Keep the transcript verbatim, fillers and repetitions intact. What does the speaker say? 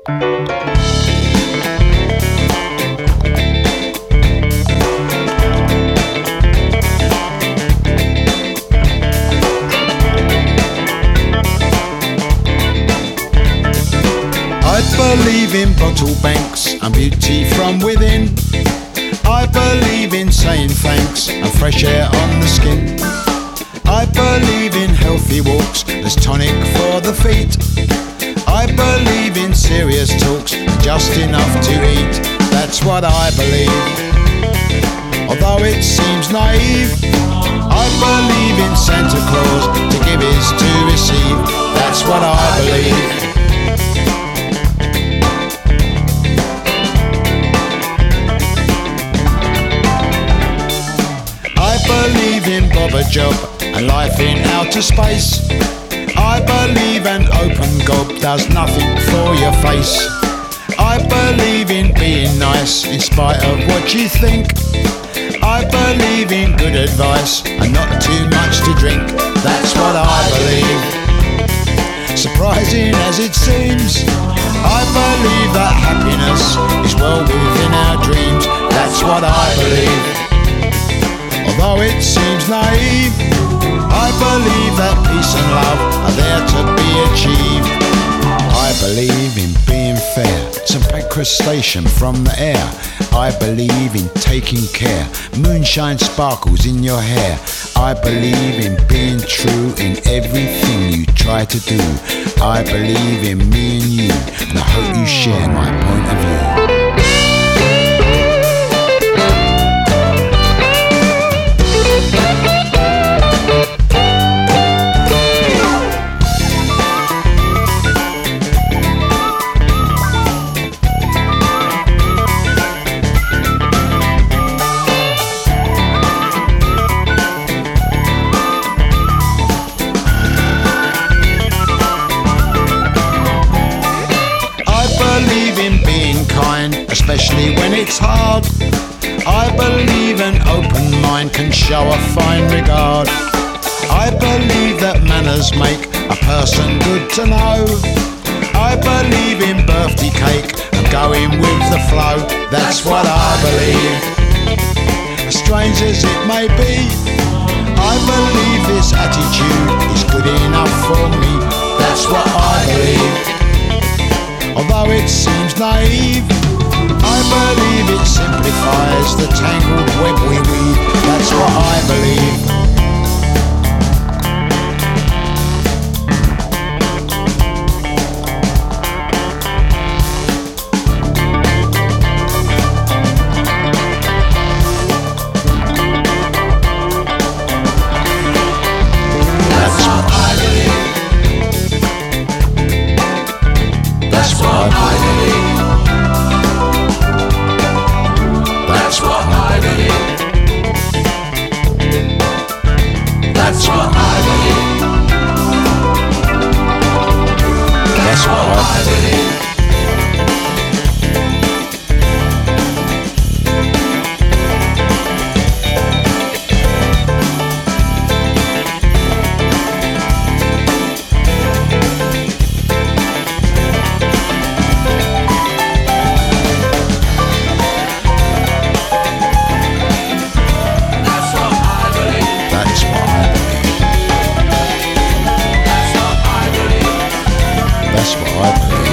I believe in bottle banks and beauty from within. I believe in saying thanks and fresh air on the skin. I believe in healthy walks, there's tonic for the feet. I believe in serious talks and just enough to eat. That's what I believe, although it seems naive. I believe in Santa Claus, to give is to receive. That's what I believe. I believe in Bob a Job and life in outer space. I believe an open gob does nothing for your face. I believe in being nice in spite of what you think. I believe in good advice and not too much to drink. That's what I believe, surprising as it seems. I believe that happiness is well within our dreams. That's what I believe, although it seems naive. I believe that peace and love are there to be achieved. I believe in being fair, St Pancras Station from the air. I believe in taking care, moonshine sparkles in your hair. I believe in being true in everything you try to do. I believe in me and you, and I hope you share my point of view. Especially when it's hard. I believe an open mind can show a fine regard. I believe that manners make a person good to know. I believe in birthday cake and going with the flow. That's what I believe, as strange as it may be. I believe this attitude is good enough for me. That's what I believe, although it seems naive. I believe it simplifies the tangled web we weave. That's what I believe. That's what I believe. That's what I believe. That's what I believe. That's what I believe. That's what I believe. That's what I believe.